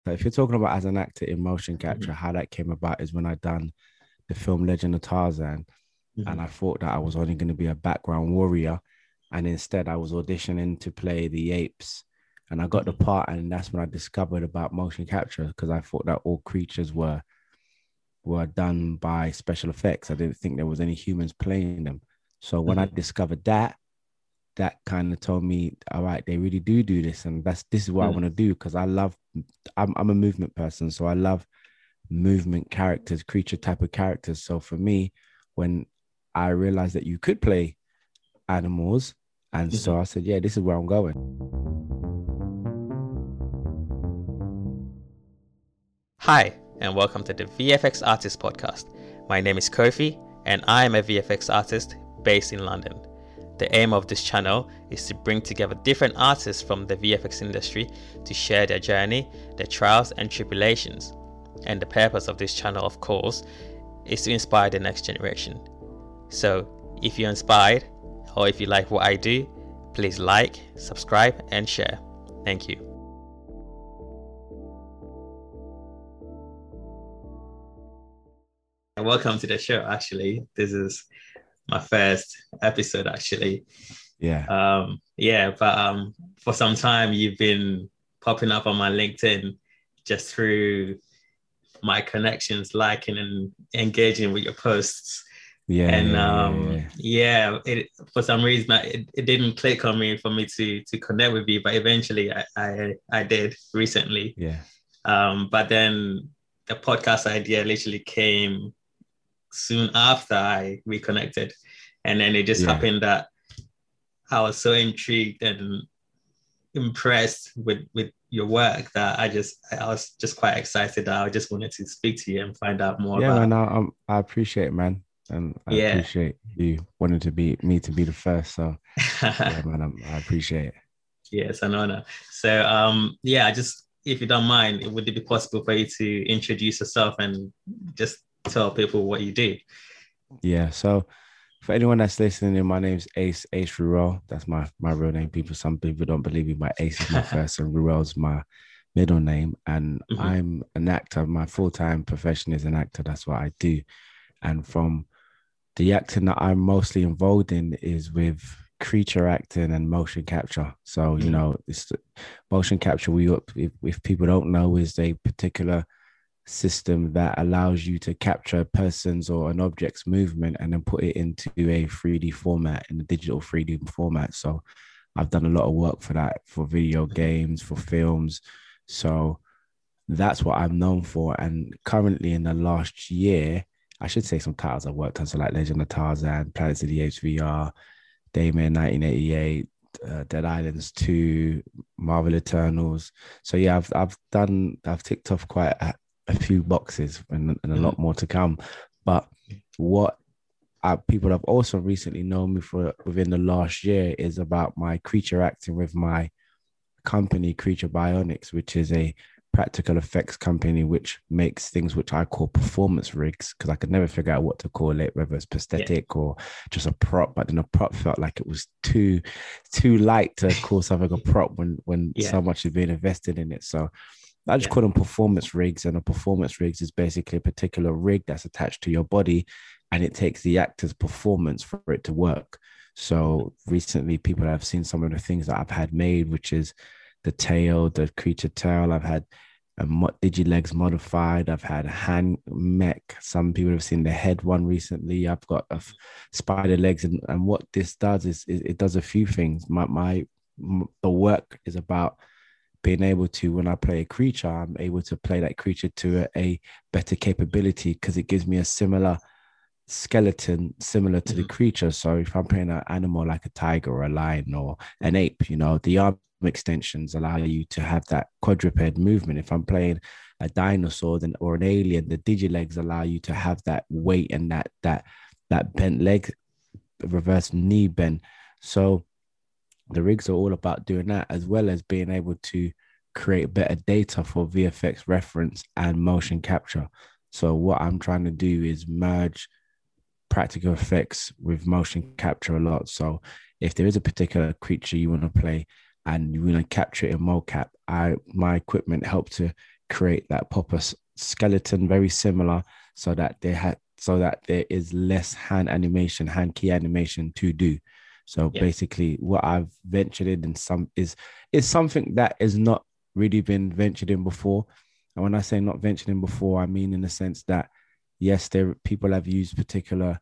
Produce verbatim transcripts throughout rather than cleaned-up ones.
So if you're talking about as an actor in motion capture, Hmm. how that came about is when I done the film Legend of Tarzan, and Hmm. I thought that I was only going to be a background warrior, and instead I was auditioning to play the apes, and I got the Hmm. part, and that's when I discovered about motion capture because I thought that all creatures were were done by special effects. I didn't think there was any humans playing them. So when I Hmm. discovered that, that kind of told me, all right, they really do do this, and that's this is what I Hmm. want to do because I love. I'm I'm a movement person, so I love movement characters, creature type of characters. So for me, when I realized that you could play animals, and Hmm. so I said, yeah, this is where I'm going. Hi, and welcome to the V F X Artist Podcast. My name is Kofi, and I am a V F X artist based in London. The aim of this channel is to bring together different artists from the V F X industry to share their journey, their trials and tribulations. And the purpose of this channel, of course, is to inspire the next generation. So, if you're inspired, or if you like what I do, please like, subscribe, and share. Thank you. Welcome to the show. Actually, this is my first episode. Actually, Yeah, um, yeah, but um, for some time you've been popping up on my LinkedIn just through my connections, liking and engaging with your posts. yeah, And yeah, yeah, um, yeah. yeah, it, for some reason it, it didn't click on me for me to to connect with you, but eventually I I, I did recently. Yeah. Um, but then the podcast idea literally came soon after I reconnected. And then it just Yeah. happened that I was so intrigued and impressed with with your work that I just I was just quite excited that I just wanted to speak to you and find out more Yeah, man. about. I, I'm, I appreciate it, man. And I Yeah. appreciate you wanting to be me to be the first. So yeah, man, I'm, I appreciate it. Yeah, it's an honor. So um yeah, I just if you don't mind, would it be possible for you to introduce yourself and just tell people what you do? Yeah. So for anyone that's listening, my name's Ace Ace Ruel. That's my my real name. People, some people don't believe me. My Ace is my first, and Ruel's my middle name. And Hmm. I'm an actor. My full time profession is an actor. That's what I do. And from the acting that I'm mostly involved in is with creature acting and motion capture. So you Hmm. know, it's motion capture. We if, if people don't know, is a particular system that allows you to capture a person's or an object's movement and then put it into a three D format in a digital three D format. So I've done a lot of work for that for video games, for films. So that's what I'm known for. And currently in the last year, I should say some titles I've worked on. So like Legend of Tarzan, Planets of the Apes V R, Daymare nineteen eighty-eight, uh, Dead Islands two, Marvel Eternals. So yeah, I've I've done I've ticked off quite a, a few boxes and, and a Hmm. lot more to come. But what uh, people have also recently known me for within the last year is about my creature acting with my company Creature Bionics, which is a practical effects company which makes things which I call performance rigs because I could never figure out what to call it, whether it's Yeah. prosthetic or just a prop. But then a prop felt like it was too too light to call something a prop when when Yeah. so much is being invested in it. So I just Yeah. call them performance rigs, and a performance rigs is basically a particular rig that's attached to your body, and it takes the actor's performance for it to work. So recently, people have seen some of the things that I've had made, which is the tail, the creature tail. I've had a mo- Digilegs modified. I've had hand mech. Some people have seen the head one recently. I've got a f- spider legs, and, and what this does is, is it does a few things. My my m- the work is about being able to, when I play a creature, I'm able to play that creature to a, a better capability because it gives me a similar skeleton similar to the Hmm. creature. So if I'm playing an animal like a tiger or a lion or an ape, you know, the arm extensions allow you to have that quadruped movement. If I'm playing a dinosaur then or an alien, the digilegs allow you to have that weight and that that that bent leg, reverse knee bend. So the rigs are all about doing that as well as being able to create better data for V F X reference and motion capture. So what I'm trying to do is merge practical effects with motion capture a lot. So if there is a particular creature you want to play and you want to capture it in mocap, I my equipment help to create that proper skeleton, very similar, so that they had so that there is less hand animation, hand key animation to do. So yeah. basically, what I've ventured in, in some is is something that has not really been ventured in before. And when I say not ventured in before, I mean in the sense that yes, there people have used particular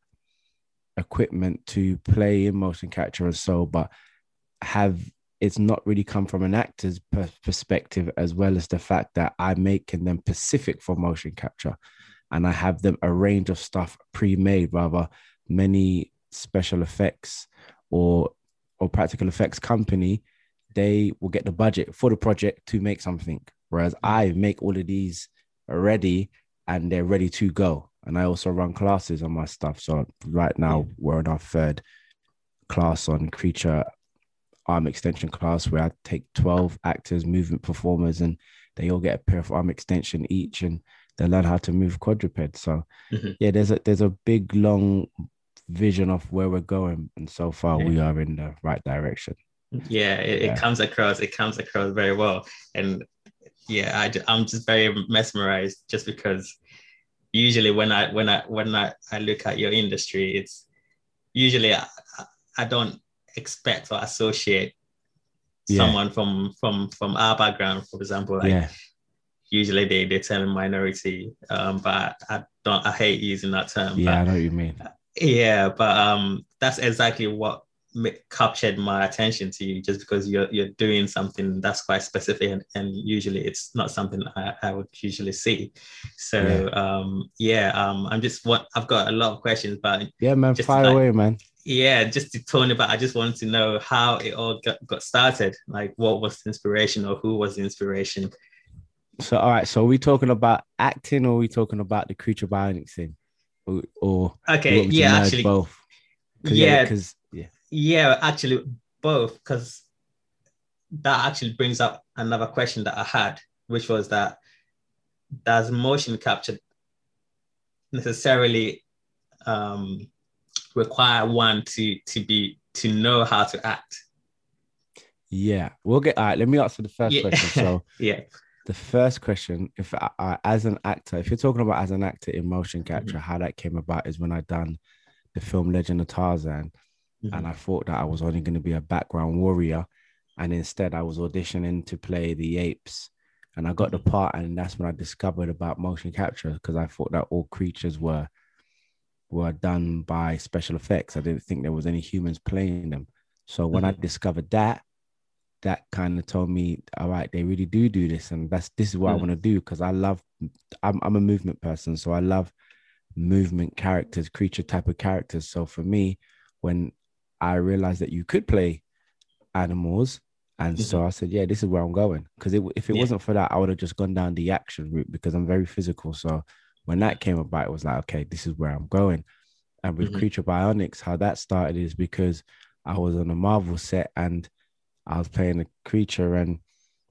equipment to play in motion capture and so, but have it's not really come from an actor's per- perspective, as well as the fact that I'm making them specific for motion capture, and I have them a range of stuff pre-made. Rather, many special effects or or practical effects company, they will get the budget for the project to make something, whereas I make all of these already and they're ready to go. And I also run classes on my stuff. So right now yeah. we're in our third class on creature arm extension class, where I take twelve actors, movement performers, and they all get a pair of arm extension each, and they learn how to move quadruped. So mm-hmm. yeah, there's a there's a big long vision of where we're going, and so far yeah. we are in the right direction. Yeah, it, yeah. it comes across. It comes across very well, and yeah, I, I'm just very mesmerized, just because usually when I when I when I, I look at your industry, it's usually I, I don't expect or associate yeah. someone from from from our background, for example. Like yeah. usually they they term minority, um, but I don't. I hate using that term. Yeah, but, I know what you mean. Yeah, but um, that's exactly what captured my attention to you, just because you're you're doing something that's quite specific, and, and usually it's not something I, I would usually see. So yeah. um yeah um I'm just what I've got a lot of questions, but yeah man fire like, away man yeah just to tone about I just wanted to know how it all got, got started, like what was the inspiration, or who was the inspiration. So all right, so are we talking about acting, or are we talking about the Creature Bionics thing, or, or okay yeah actually both? yeah because yeah, yeah. yeah actually both, because that actually brings up another question that I had, which was that does motion capture necessarily um, require one to to be to know how to act? Yeah, we'll get. All right, let me answer the first yeah. question. So yeah, the first question, if I, I, as an actor, if you're talking about as an actor in motion capture, mm-hmm. how that came about is when I done the film Legend of Tarzan, mm-hmm. and I thought that I was only going to be a background warrior. And instead, I was auditioning to play the apes, and I got the part. And that's when I discovered about motion capture, because I thought that all creatures were were done by special effects. I didn't think there was any humans playing them. So when mm-hmm. I discovered that, that kind of told me, all right, they really do do this, and that's this is what mm-hmm. I want to do, because I love. I'm I'm a movement person, so I love movement characters, creature type of characters. So for me, when I realized that you could play animals. And mm-hmm. so I said, yeah, this is where I'm going. Because it, if it yeah. wasn't for that, I would have just gone down the action route, because I'm very physical. So when that came about, it was like, okay, this is where I'm going. And with mm-hmm. Creature Bionics, how that started is because I was on a Marvel set and I was playing a creature. And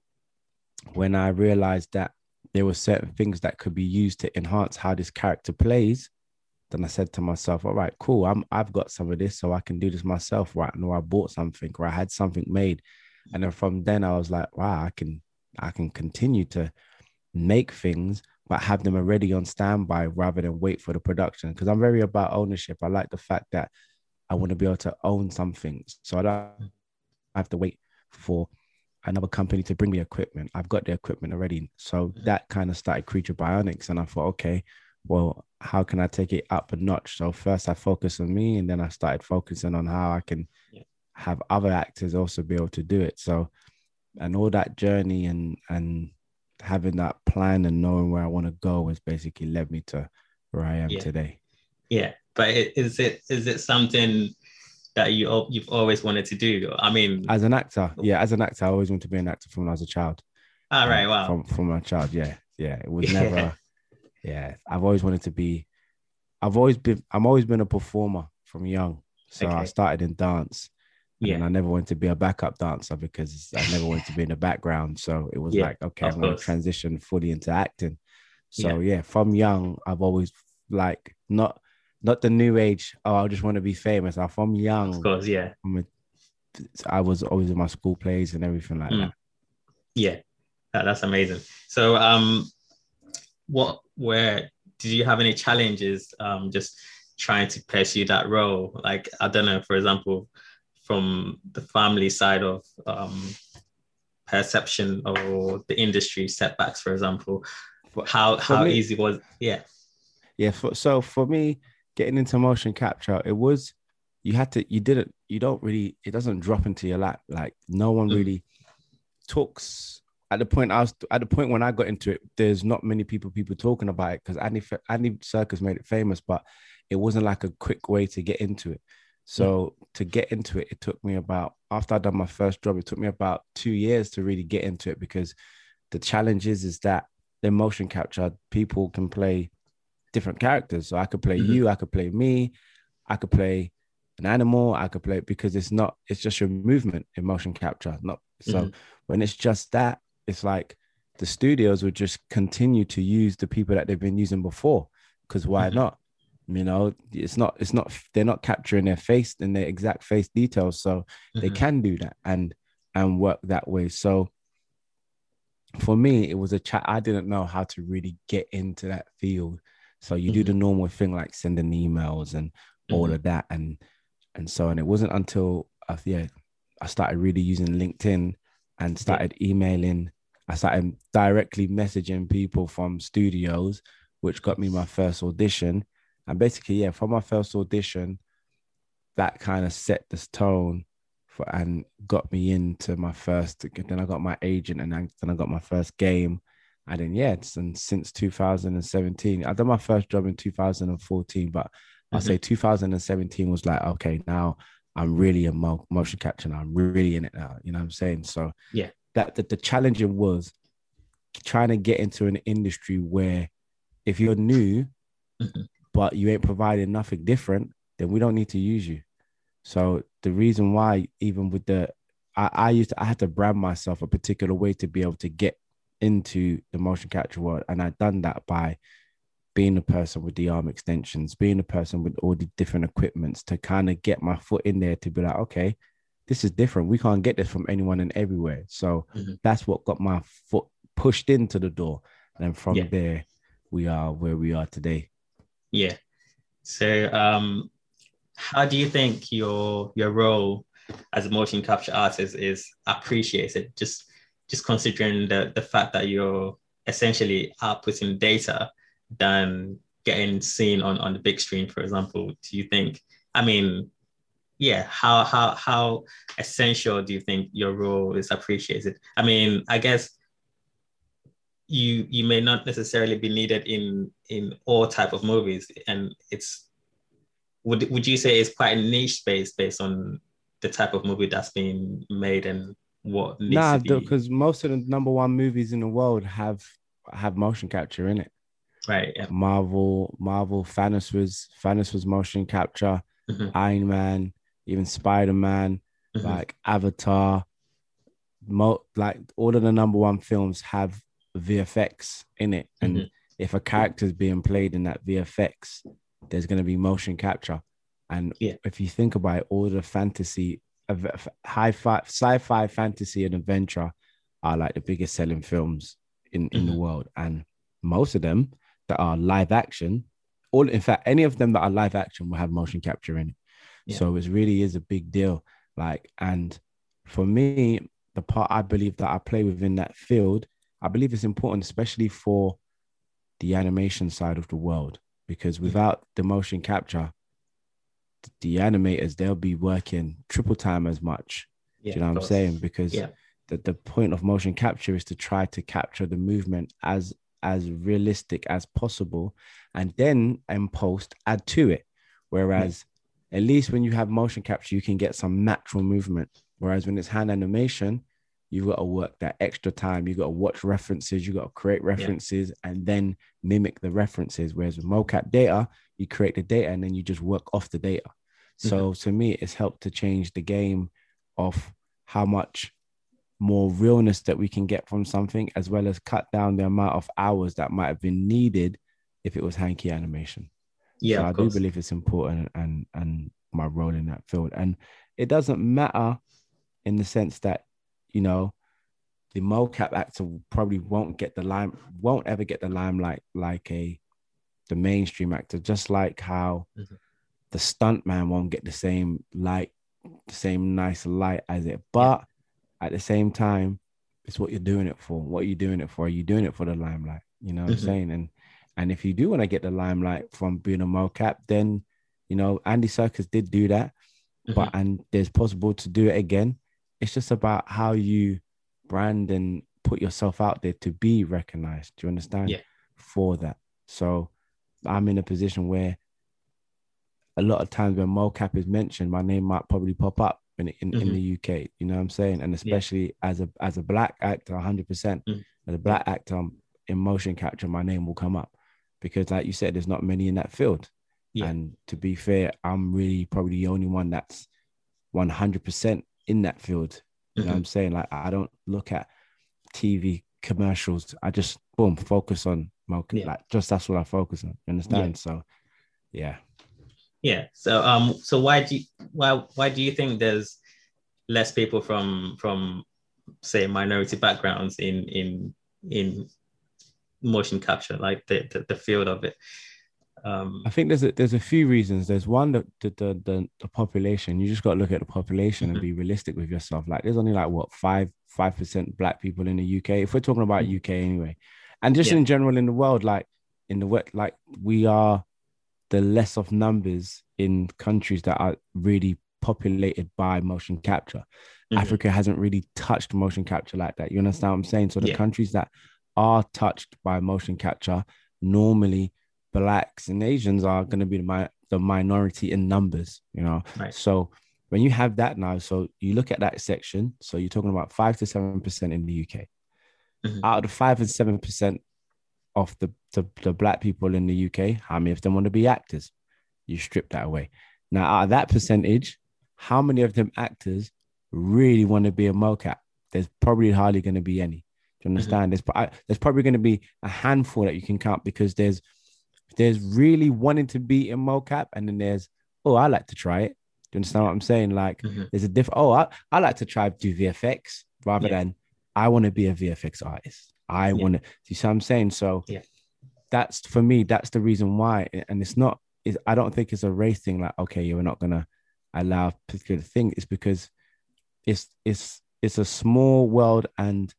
when I realized that there were certain things that could be used to enhance how this character plays, then I said to myself, all right, cool. I'm, I've got some of this, so I can do this myself, right? And or I bought something, or I had something made. And then from then I was like, wow, I can I can continue to make things, but have them already on standby rather than wait for the production. Because I'm very about ownership. I like the fact that I want to be able to own something. So I don't have to wait for another company to bring me equipment. I've got the equipment already. So that kind of started Creature Bionics. And I thought, okay, well, how can I take it up a notch? So first I focused on me, and then I started focusing on how I can have other actors also be able to do it. So, and all that journey and and having that plan and knowing where I want to go has basically led me to where I am yeah. today. Yeah, but is it is it something that you you've always wanted to do? I mean, as an actor, yeah, as an actor, I always wanted to be an actor from when I was a child. All um, right, wow. From from a child, yeah, yeah. It was never, yeah. yeah. I've always wanted to be. I've always been. I'm always been a performer from young. So okay. I started in dance. And yeah. I never wanted to be a backup dancer because I never wanted to be in the background. So it was yeah, like, okay, I'm going to transition fully into acting. So yeah. yeah, from young, I've always like not not the new age. Oh, I just want to be famous. I'm from young. Of course, yeah. I'm a, I was always in my school plays and everything like mm. that. Yeah. That, that's amazing. So, um, what where did you have any challenges um just trying to pursue that role? Like, I don't know, for example, from the family side of um perception or the industry setbacks, for example, For, how for how me, easy was yeah. yeah. For, so for me, getting into motion capture, it was you had to, you didn't, you don't really, it doesn't drop into your lap. Like no one Mm, really talks at the point I was at the point when I got into it. There's not many people people talking about it because Andy Andy Circus made it famous, but it wasn't like a quick way to get into it. mm, So to get into it, it took me about after I'd done my first job, it took me about two years to really get into it because the challenge is is that in motion capture, people can play different characters. So I could play mhm, you, I could play me, I could play an animal, I could play because it's not, it's just your movement in motion capture. Not so mhm, when it's just that, it's like the studios would just continue to use the people that they've been using before. Because why mhm, not? You know, it's not, it's not, they're not capturing their face and their exact face details. So they mhm, can do that and and work that way. So for me, it was a chat. I didn't know how to really get into that field. So you do mhm, the normal thing like sending emails and all mhm, of that, and and so on. It wasn't until I yeah, I started really using LinkedIn and yeah. started emailing. I started directly messaging people from studios, which got me my first audition. And basically, yeah, from my first audition, that kind of set this tone for and got me into my first. Then I got my agent, and then I got my first game. And then yeah, it's, and since two thousand seventeen, I done my first job in two thousand fourteen, but I'll Mhm, say two thousand seventeen was like, okay, now I'm really a mo- motion capture. Now I'm really in it now. You know what I'm saying? So yeah. that, that the challenging was trying to get into an industry where if you're new Mhm, but you ain't providing nothing different, then we don't need to use you. So the reason why, even with the, I, I used to, I had to brand myself a particular way to be able to get into the motion capture world, and I done that by being a person with the arm extensions, being a person with all the different equipments to kind of get my foot in there to be like, okay, this is different. We can't get this from anyone and everywhere. So mhm, that's what got my foot pushed into the door, and then yeah. from there, we are where we are today. Yeah. So, um, how do you think your your role as a motion capture artist is appreciated? Just just considering the the fact that you're essentially outputting data than getting seen on on the big screen, for example. Do you think? I mean, yeah. How how how essential do you think your role is appreciated? I mean, I guess you you may not necessarily be needed in in all type of movies, and it's would would you say it's quite a niche space based on the type of movie that's being made and what needs Nah, to be because most of the number one movies in the world have have motion capture in it. right? Yeah. Marvel, Marvel, Thanos was Thanos was motion capture, Mm-hmm, Iron Man, even Spider Man, mm-hmm, like Avatar, mo- like all of the number one films have V F X in it, mm-hmm. and if a character is being played in that V F X, there's going to be motion capture, and Yeah. if you think about it, all the fantasy, high fi sci-fi, fantasy, and adventure are like the biggest selling films in in the Mm-hmm, world, and most of them that are live action, all in fact, any of them that are live action will have motion capture in it. yeah. So it really is a big deal. Like, and for me, the part I believe that I play within that field, I believe it's important, especially for the animation side of the world, because Mm-hmm. without the motion capture, the animators, they'll be working triple time as much. Yeah, Do you know of what I'm course. saying? Because Yeah. the, the point of motion capture is to try to capture the movement as as realistic as possible, and then in post add to it. Yeah. Whereas at least when you have motion capture, you can get some natural movement. Whereas when it's hand animation, you've got to work that extra time. You've got to watch references, you've got to create Yeah. references and then mimic the references. Whereas with mocap data, you create the data and then you just work off the data. Mm-hmm. So to me, it's helped to change the game of how much more realness that we can get from something, as well as cut down the amount of hours that might have been needed if it was hanky animation. Yeah, So of I do course. believe it's important and and my role in that field. And it doesn't matter in the sense that, you know, the mocap actor probably won't get the lime, won't ever get the limelight like a the mainstream actor, just like how mm-hmm. the stunt man won't get the same light, the same nice light as it. But yeah. at the same time, it's what you're doing it for. What are you doing it for? Are you doing it for the limelight? You know what mm-hmm. I'm saying? And and if you do want to get the limelight from being a mocap, then you know Andy Serkis did do that, mm-hmm. but and there's possible to do it again. It's just about how you brand and put yourself out there to be recognized. Do you understand? Yeah. For that. So I'm in a position where a lot of times when mocap is mentioned, my name might probably pop up in in, mm-hmm. in the U K. You know what I'm saying? And especially yeah. as a as a black actor, one hundred percent mm-hmm. as a black actor in motion capture, my name will come up because, like you said, there's not many in that field. Yeah. And to be fair, I'm really probably the only one that's one hundred percent in that field. You mm-hmm. know what I'm saying? Like, I don't look at T V commercials. I just, boom, focus on mocap. Yeah. Like, just that's what I focus on. You understand? Yeah. So, yeah. Yeah. So, um, so why do you, why, why do you think there's less people from, from, say, minority backgrounds in, in, in motion capture, like the, the, the field of it? Um, I think there's a, there's a few reasons. There's one that the, the the the population. You just got to look at the population mm-hmm. and be realistic with yourself. Like, there's only like what five five percent black people in the U K. If we're talking about mm-hmm. U K anyway, and just yeah. in general in the world, like in the wet, like we are the less of numbers in countries that are really populated by motion capture. Mm-hmm. Africa hasn't really touched motion capture like that. You understand what I'm saying? So the yeah. countries that are touched by motion capture normally. Blacks and Asians are going to be the, mi- the minority in numbers, you know. Right. So when you have that now, so you look at that section. So you're talking about five to seven percent in the U K. Mm-hmm. Out of the five and seven percent of the, the the black people in the U K, how many of them want to be actors? You strip that away. Now, out of that percentage, how many of them actors really want to be a mocap? There's probably hardly going to be any. Do you understand? Mm-hmm. There's there's probably going to be a handful that you can count because there's. There's really wanting to be in mocap, and then there's, oh, I like to try it. Do you understand what I'm saying? Like, mm-hmm. there's a different, oh, I, I like to try to do V F X rather yeah. than I want to be a V F X artist. I yeah. want to, you see what I'm saying? So yeah. that's, for me, that's the reason why. And it's not, it's, I don't think it's a race thing. Like, okay, you're not going to allow a particular thing. It's because it's, it's, it's a small world. And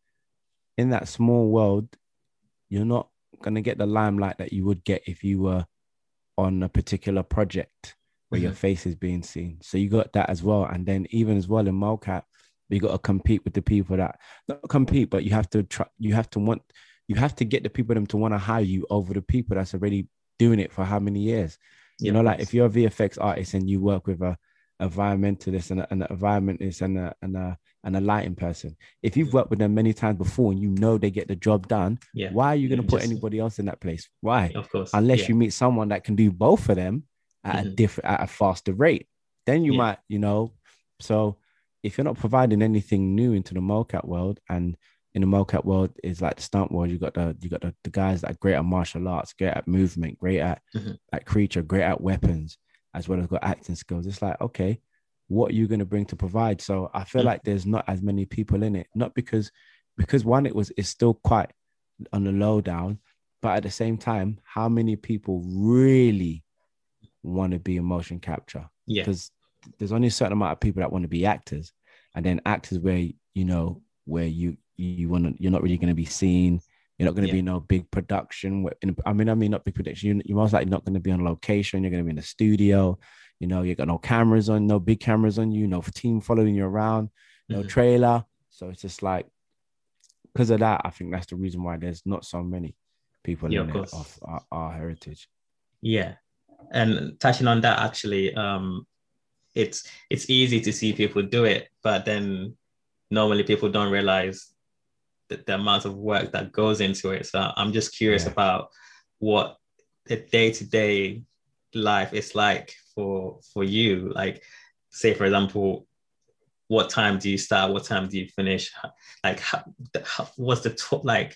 in that small world, you're not going to get the limelight that you would get if you were on a particular project where mm-hmm. your face is being seen. So you got that as well. And then even as well in mocap, you got to compete with the people that not compete, but you have to try, you have to want, you have to get the people them to want to hire you over the people that's already doing it for how many years. You yeah, know, like if you're a V F X artist and you work with a environmentalist and, a, and an environmentalist and a, and a and a lighting person, if you've worked with them many times before and you know they get the job done, yeah. why are you going to put Just, anybody else in that place? Why? Of course. Unless yeah. you meet someone that can do both of them at mm-hmm. a different, at a faster rate, then you yeah. might, you know. So if you're not providing anything new into the mocap world, and in the mocap world is like the stunt world, you got the you got the, the guys that are great at martial arts, great at movement, great at mm-hmm. at creature, great at weapons, as well as got acting skills. It's like, okay, what are you going to bring to provide? So I feel mm-hmm. like there's not as many people in it, not because because one, it was it's still quite on the low down, but at the same time, how many people really want to be in motion capture? Yeah, because there's only a certain amount of people that want to be actors, and then actors where you know where you you want to, you're not really going to be seen. You're not going to yeah. be no big production. I mean, I mean, not big production. You're most likely not going to be on location. You're going to be in the studio. You know, you got no cameras on, no big cameras on you, no team following you around, no mm-hmm. trailer. So it's just like, because of that, I think that's the reason why there's not so many people yeah, in of it of our, our heritage. Yeah. And touching on that, actually, um, it's it's easy to see people do it, but then normally people don't realize the, the amount of work that goes into it. So I'm just curious yeah. about what the day-to-day life is like for for you. Like, say for example, what time do you start? What time do you finish? Like, how, how, what's the top? Like,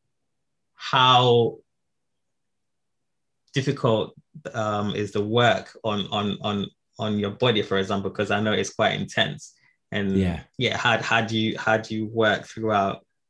how difficult um, is the work on on on on your body, for example? Because I know it's quite intense. And yeah, yeah, how how do you how do you work throughout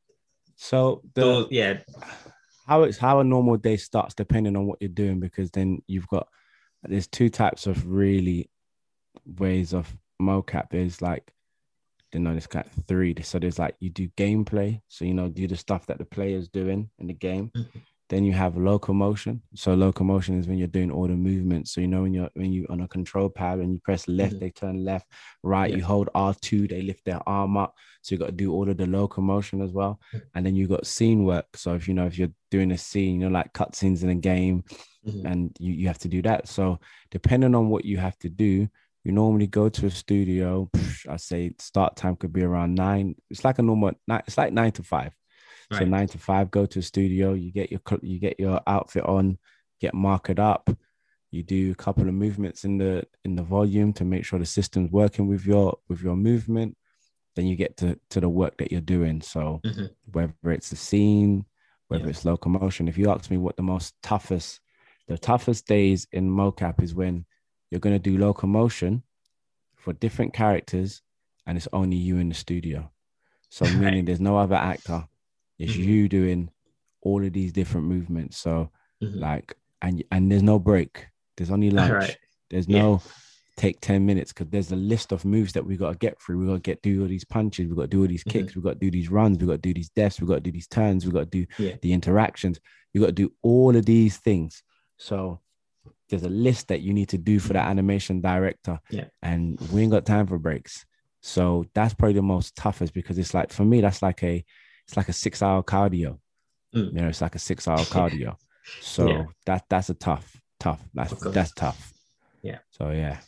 So the So yeah. how it's how a normal day starts depending on what you're doing, because then you've got there's two types of really ways of mocap. There's like you know, there's kind of three. So there's like you do gameplay, so you know, do the stuff that the player's doing in the game. Mhm. Then you have locomotion. So locomotion is when you're doing all the movements. So you know when you're when you on a control pad and you press left, Mhm. they turn left, right. Yeah. You hold R two, they lift their arm up. So you got to do all of the locomotion as well. And then you got scene work. So if you know if you're doing a scene, you know, like cutscenes in a game, Mhm. and you, you have to do that. So depending on what you have to do, you normally go to a studio. I say start time could be around nine. It's like a normal. It's like nine to five. So Right. nine to five, go to a studio. You get your you get your outfit on, get marked up. You do a couple of movements in the in the volume to make sure the system's working with your with your movement. Then you get to to the work that you're doing. So Mhm. whether it's a scene, Yeah. whether it's locomotion. If you ask me what the most toughest, the toughest days in mocap is when you're going to do locomotion for different characters, and it's only you in the studio. So Right. meaning there's no other actor. It's Mhm. you doing all of these different movements. So Mhm. like and and there's no break. There's only All right. lunch. There's Yeah. no take ten minutes because there's a list of moves that we got to get through. We got to get do all these punches. We got to do all these Mhm. kicks. We got to do these runs. We got to do these deaths. We got to do these turns. We got to do Yeah. the interactions. You got to do all of these things. So there's a list that you need to do for that animation director, Yeah. and we ain't got time for breaks. So that's probably the most toughest, because it's like for me that's like a it's like a six hour cardio. Mm. You know, it's like a six hour cardio. Yeah. So that that's a tough tough that's Of course. that's tough. Yeah. So yeah.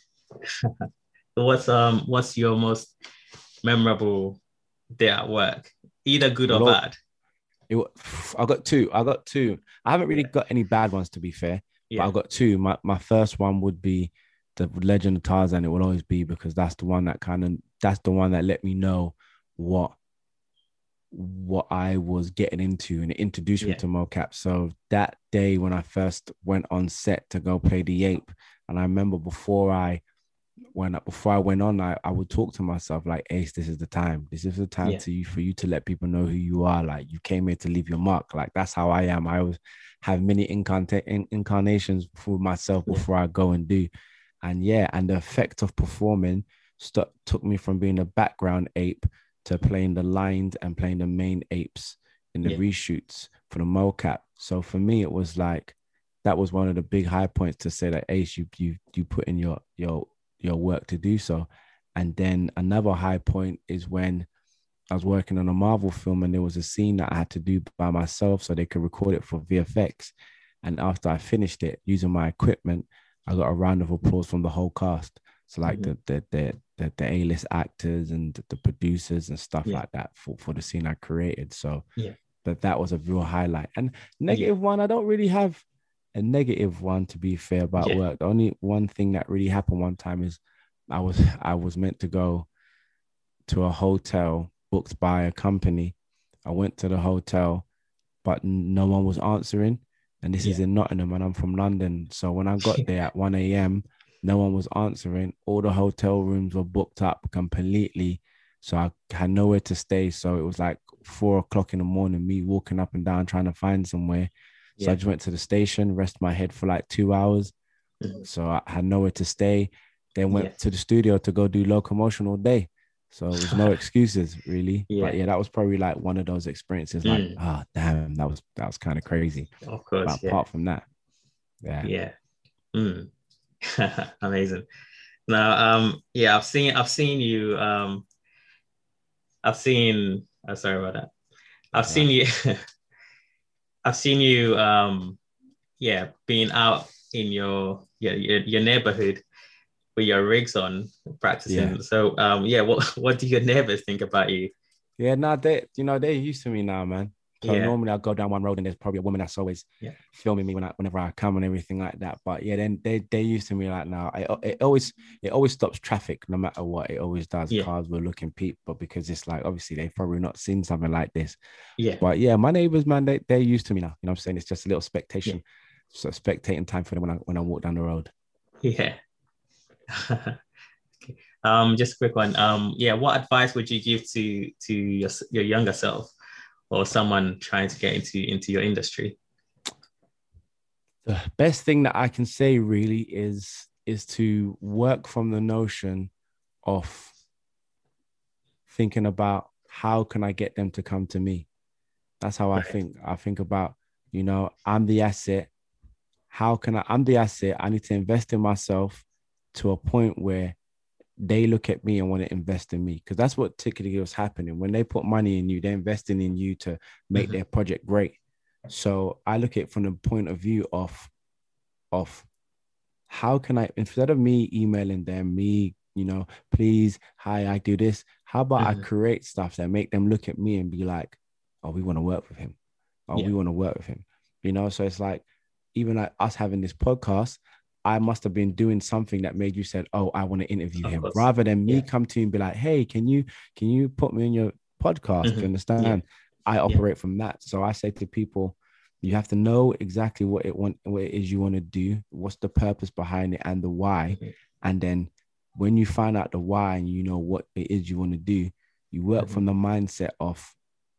So what's um what's your most memorable day at work, either good or Lord, bad? it, I got two. I got two. I haven't really Yeah. got any bad ones, to be fair, but I Yeah. got two. My my first one would be the Legend of Tarzan. It will always be, because that's the one that kind of that's the one that let me know what what I was getting into, and it introduced me Yeah. to mocap. So that day when I first went on set to go play the ape, and I remember before I when before I went on, I, I would talk to myself like, Ace, this is the time. This is the time Yeah. to you for you to let people know who you are. Like you came here to leave your mark. Like that's how I am. I always have many incarnate in, incarnations for myself Yeah. before I go and do. And yeah, and the effect of performing st- took me from being a background ape to playing the lines and playing the main apes in the Yeah. reshoots for the mocap. So for me, it was like that was one of the big high points to say that Ace, you you you put in your your your work to do so. And then another high point is when I was working on a Marvel film and there was a scene that I had to do by myself so they could record it for V F X. And after I finished it using my equipment, I got a round of applause from the whole cast. So like Mhm. the the the the, the A-list actors and the producers and stuff Yeah. like that for, for the scene I created. So Yeah. but that was a real highlight. And Yeah. negative one, I don't really have a negative one, to be fair, about Yeah. work. The only one thing that really happened one time is I was I was meant to go to a hotel booked by a company. I went to the hotel, but no one was answering. And this is Yeah. in Nottingham, and I'm from London. So when I got there at one a m, no one was answering. All the hotel rooms were booked up completely. So I had nowhere to stay. So it was like four o'clock in the morning, me walking up and down trying to find somewhere. So I Yeah. just went to the station, rest my head for like two hours. Mhm. So I had nowhere to stay. Then Yeah. went to the studio to go do locomotion all day. So it was no excuses really. But Yeah. yeah, that was probably like one of those experiences like, Mm. ah, oh, damn, that was that was kind of crazy. Of But course. Yeah. apart from that, yeah. Yeah. Mm. Amazing. Now, um, yeah, I've seen I've seen you um I've seen oh, sorry about that. I've That's seen right. you I've seen you um yeah, being out in your your your, your neighborhood with your rigs on Yeah. practicing. So um yeah, what what do your neighbors think about you? Yeah, no, they, you know, they're used to me now, man. So Yeah, normally I go down one road and there's probably a woman that's always yeah, filming me when I, whenever I come and everything like that. But yeah, then they they used to me like now. I it always it always stops traffic no matter what. It always does. yeah, Cars were looking peep, but because it's like obviously they've probably not seen something like this. yeah, But yeah, my neighbors, man, they they're used to me now. You know what I'm saying? It's just a little yeah, spectation, so spectating time for them when I when I walk down the road. yeah. Um, just a quick one. Um, yeah, what advice would you give to to your your younger self? or someone trying to get into into your industry? The best thing that I can say really is is to work from the notion of thinking about how can I get them to come to me. That's how I think. I think about, you know, I'm the asset. How can I, I'm the asset. I need to invest in myself to a point where they look at me and want to invest in me. Because that's what typically was happening. When they put money in you, they're investing in you to make mm-hmm. their project great. So I look at it from the point of view of, of how can I, instead of me emailing them, me, you know, please, hi, I do this. How about mm-hmm. I create stuff that make them look at me and be like, oh, we want to work with him. Oh, yeah. we want to work with him. You know, so it's like, even like us having this podcast, I must have been doing something that made you said, oh, I want to interview of him, course. Rather than me yeah. come to you and be like, hey, can you, can you put me in your podcast? Mm-hmm. Do you understand? Yeah. I operate yeah. from that. So I say to people, you have to know exactly what it want, what it is you want to do, what's the purpose behind it and the why. Mm-hmm. And then when you find out the why and you know what it is you want to do, you work mm-hmm. from the mindset of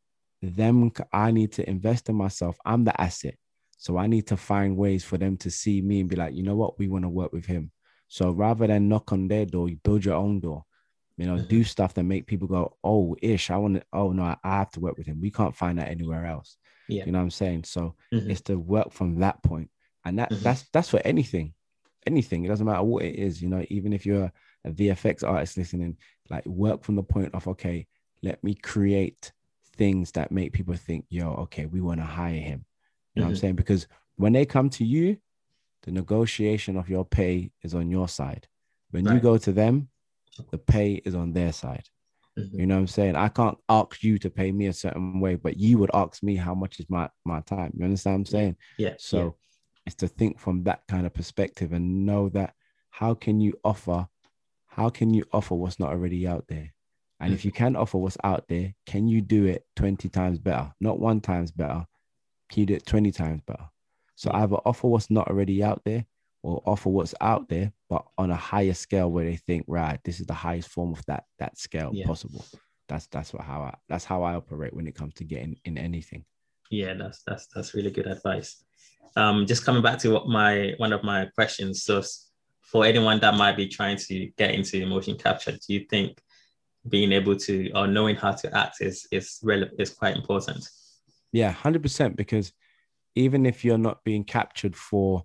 them. I need to invest in myself. I'm the asset. So I need to find ways for them to see me and be like, you know what, we want to work with him. So rather than knock on their door, you build your own door, you know, mm-hmm. do stuff that make people go, oh, ish, I want to, oh no, I have to work with him. We can't find that anywhere else. Yeah. You know what I'm saying? So mm-hmm. it's to work from that point. And that mm-hmm. that's that's for anything, anything. It doesn't matter what it is, you know, even if you're a V F X artist listening, like work from the point of, okay, let me create things that make people think, yo, okay, we want to hire him. You know mm-hmm. what I'm saying? Because when they come to you, the negotiation of your pay is on your side. When right. you go to them, the pay is on their side. Mm-hmm. You know what I'm saying? I can't ask you to pay me a certain way, but you would ask me how much is my, my time. You understand what I'm saying? Yeah. So yeah. it's to think from that kind of perspective and know that how can you offer, how can you offer what's not already out there? And mm-hmm. if you can offer what's out there, can you do it twenty times better? Not one times better. Can you do it twenty times better? So yeah. either offer what's not already out there or offer what's out there, but on a higher scale where they think, right, this is the highest form of that, that scale yeah. possible. That's, that's what, how I, that's how I operate when it comes to getting in anything. Yeah, that's, that's, that's really good advice. Um, just coming back to what my, one of my questions. So for anyone that might be trying to get into motion capture, do you think being able to, or knowing how to act is, is relevant, is quite important? Yeah, one hundred percent. Because even if you're not being captured for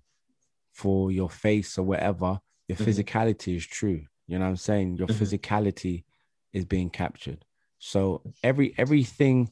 for your face or whatever, your mm-hmm. physicality is true. You know what I'm saying? Your mm-hmm. physicality is being captured. So every everything,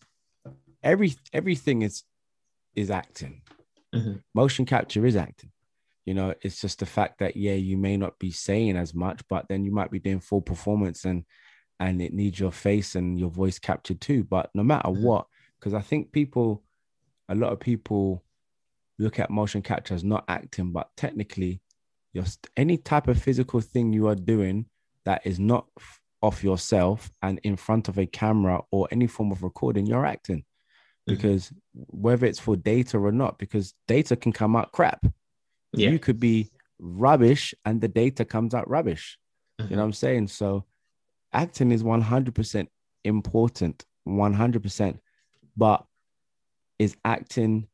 every everything is is acting. Mm-hmm. Motion capture is acting. You know, it's just the fact that, yeah, you may not be saying as much, but then you might be doing full performance and and it needs your face and your voice captured too. But no matter mm-hmm. what, because I think people, a lot of people look at motion capture as not acting, but technically, you're any type of physical thing you are doing that is not f- off yourself and in front of a camera or any form of recording, you're acting. Mm-hmm. Because whether it's for data or not, because data can come out crap. Yeah. You could be rubbish and the data comes out rubbish. Mm-hmm. You know what I'm saying? So acting is one hundred percent important, one hundred percent. But is acting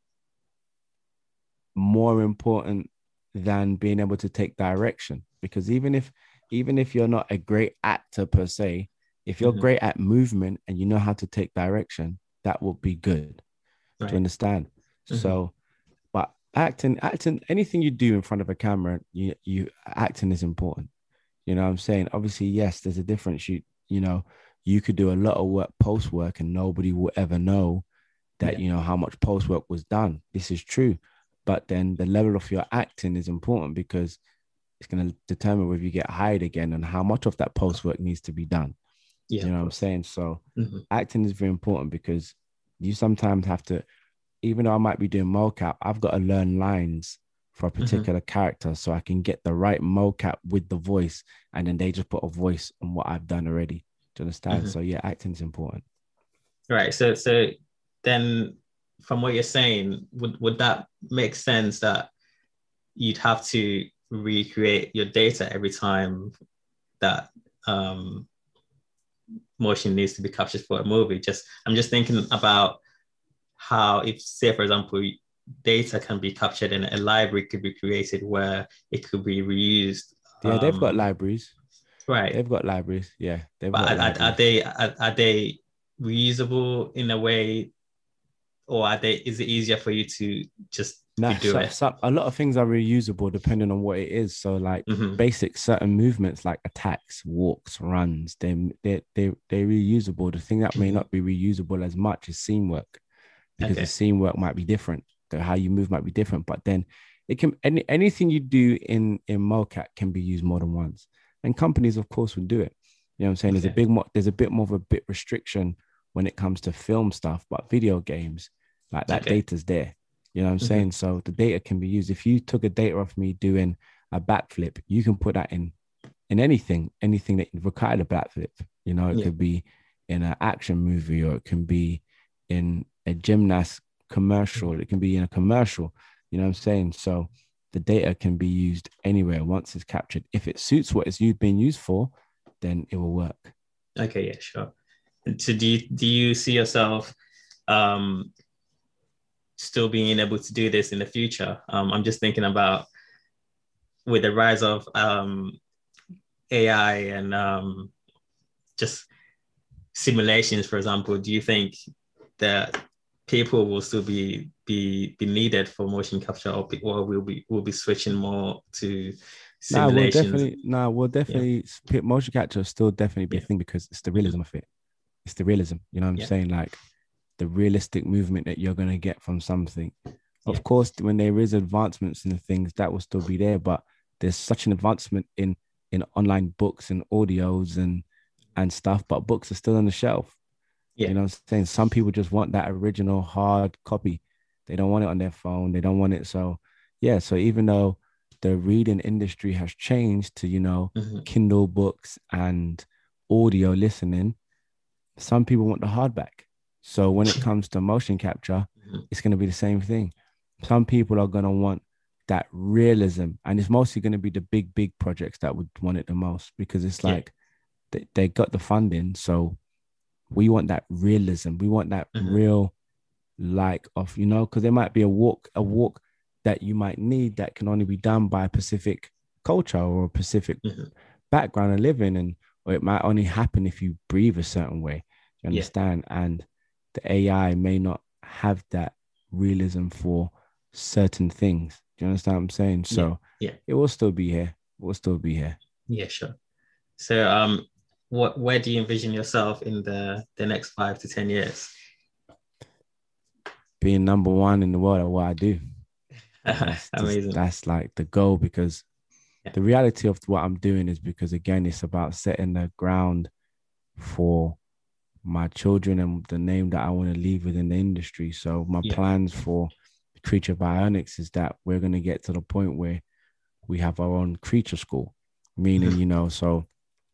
more important than being able to take direction? Because even if even if you're not a great actor per se, if you're mm-hmm. great at movement and you know how to take direction, that will be good. Right. To understand. Mm-hmm. So, but acting, acting, anything you do in front of a camera, you you acting is important. You know what I'm saying? Obviously, yes, there's a difference. You you know, you could do a lot of work, post work, and nobody will ever know that, yeah. you know, how much post work was done. This is true. But then the level of your acting is important because it's going to determine whether you get hired again and how much of that post work needs to be done. Yeah, you know what I'm saying? So mm-hmm. acting is very important because you sometimes have to, even though I might be doing mocap, I've got to learn lines for a particular mm-hmm. character so I can get the right mocap with the voice. And then they just put a voice on what I've done already. Do you understand? Mm-hmm. So yeah, acting is important. Right. So, so then from what you're saying, would, would that make sense that you'd have to recreate your data every time that um, motion needs to be captured for a movie? Just I'm just thinking about how, if say for example, data can be captured and a library could be created where it could be reused. Yeah, they've got Um, libraries. right. They've got libraries. Yeah, they've But got are, are, are libraries. they are, are they reusable in a way, or are they? Is it easier for you to just Nah, redo so, it? so, a lot of things are reusable depending on what it is. So, like Mm-hmm. basic certain movements, like attacks, walks, runs, they they they they're reusable. The thing that may Mm-hmm. not be reusable as much is scene work, because the Okay. scene work might be different. The how you move might be different, but then it can any anything you do in in mocap can be used more than once. And companies, of course, will do it. You know what I'm saying? There's a Okay. big mo- there's a bit more of a bit restriction when it comes to film stuff, but video games, like that Okay. data's there. You know what I'm Mm-hmm. saying? So the data can be used. If you took a data of me doing a backflip, you can put that in in anything, anything that required a backflip. You know, it Yeah. could be in an action movie, or it can be in a gymnast commercial. It can be in a commercial. You know what I'm saying? So the data can be used anywhere once it's captured. If it suits what it's being used for, then it will work. Okay. Yeah. Sure. So do you do you see yourself um still being able to do this in the future? Um, I'm just thinking about with the rise of um A I and um just simulations, for example. Do you think that people will still be be be needed for motion capture, or, or will be will be switching more to Nah, we'll simulations? definitely, nah, we'll Yeah. definitely, motion capture will still definitely be a Yeah. thing because it's the Mm-hmm. realism of it. It's the realism. You know what I'm Yeah. saying? Like the realistic movement that you're going to get from something. Yeah. Of course, when there is advancements in the things, that will still be there, but there's such an advancement in in online books and audios and and stuff, but books are still on the shelf. Yeah. You know what I'm saying? Some people just want that original hard copy. They don't want it on their phone. They don't want it. So yeah, so even though the reading industry has changed to, you know, Mm-hmm. Kindle books and audio listening, some people want the hardback. So when it comes to motion capture, Mm-hmm. it's going to be the same thing. Some people are going to want that realism, and it's mostly going to be the big, big projects that would want it the most, because it's Yeah. like they, they got the funding. So we want that realism. We want that Mm-hmm. real, like, of, you know, because there might be a walk, a walk that you might need that can only be done by a Pacific culture or a Pacific Mm-hmm. background of living, and or it might only happen if you breathe a certain way. You Yeah. understand? And the A I may not have that realism for certain things. Do you understand what I'm saying? Yeah. So Yeah. it will still be here. It will still be here. Yeah. Sure. So um, what where do you envision yourself in the the next five to ten years? Being number one in the world at what I do. That's just, Amazing. that's like the goal, because Yeah. the reality of what I'm doing is, because again, it's about setting the ground for my children and the name that I want to leave within the industry. So my Yeah. plans for Creature Bionics is that we're going to get to the point where we have our own creature school, meaning, Mm-hmm. you know, so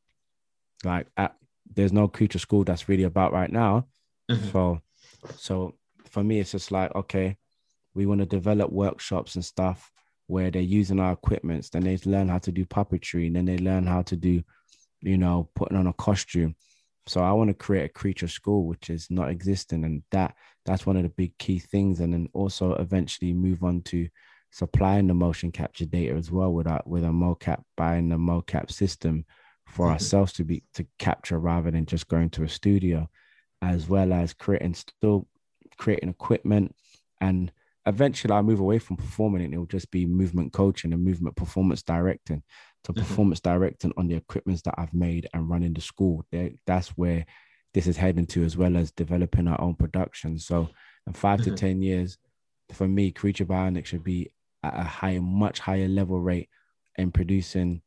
like at, there's no creature school that's really about right now. Mm-hmm. So, so for me, it's just like, okay, we want to develop workshops and stuff where they're using our equipments. Then they learn how to do puppetry, and then they learn how to do, you know, putting on a costume. So I want to create a creature school, which is not existing, and that that's one of the big key things. And then also eventually move on to supplying the motion capture data as well, with our, with a mocap, buying the mocap system for Mm-hmm. ourselves to be to capture rather than just going to a studio, as well as creating still creating equipment. And eventually I'll move away from performing, and it'll just be movement coaching and movement performance directing, to Mm-hmm. performance directing on the equipments that I've made and running the school. That's where this is heading to, as well as developing our own production. So in five to Mm-hmm. ten years, for me, Creature Bionic should be at a higher, much higher level rate in producing,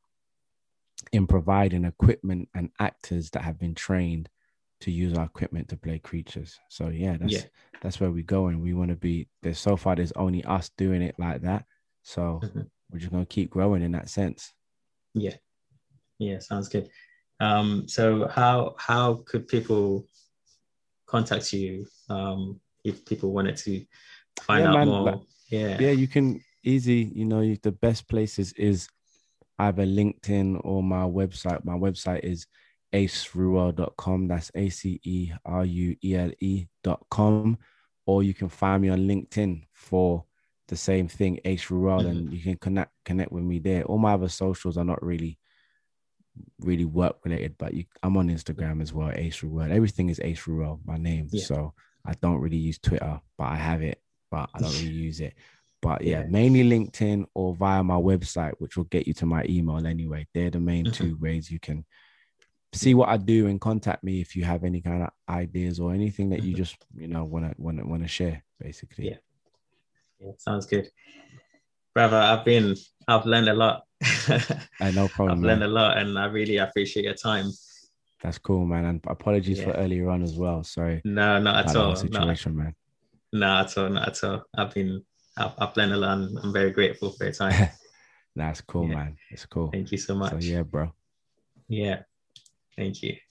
in providing equipment and actors that have been trained to use our equipment to play creatures. So yeah, Yeah. that's that's where we go, and we want to be. There's so far there's only us doing it like that, so Mm-hmm. we're just gonna keep growing in that sense. Yeah. Yeah. Sounds good. Um, so how how could people contact you um, if people wanted to find Yeah, out man. Like, more? Yeah. yeah, you can easy. You know, the best places is either LinkedIn or my website. My website is ace ruel dot com. That's A C E R U E L E dot com. or you can find me on LinkedIn for the same thing, Ace Ruel, Mm-hmm. and you can connect connect with me there. All my other socials are not really really work related, but you, I'm on Instagram as well, Ace Ruel. Everything is Ace Ruel, my name. Yeah. So I don't really use Twitter, but I have it, but I don't really use it. But yeah, Yeah. mainly LinkedIn or via my website, which will get you to my email anyway. They're the main Mm-hmm. two ways you can see what I do and contact me if you have any kind of ideas or anything that you just, you know, want to want to want to share, basically. Yeah. Yeah, sounds good. Brother, I've been, I've learned a lot. Uh, no problem, I've learned man. a lot, and I really appreciate your time. That's cool, man. And apologies for Yeah. earlier on as well. Sorry No, not about at the whole all. No, situation, man. no, at all. Not at all. I've been, I've, I've learned a lot. And I'm very grateful for your time. That's cool, Yeah. man. It's cool. Thank you so So much. yeah, bro. Yeah. Thank you.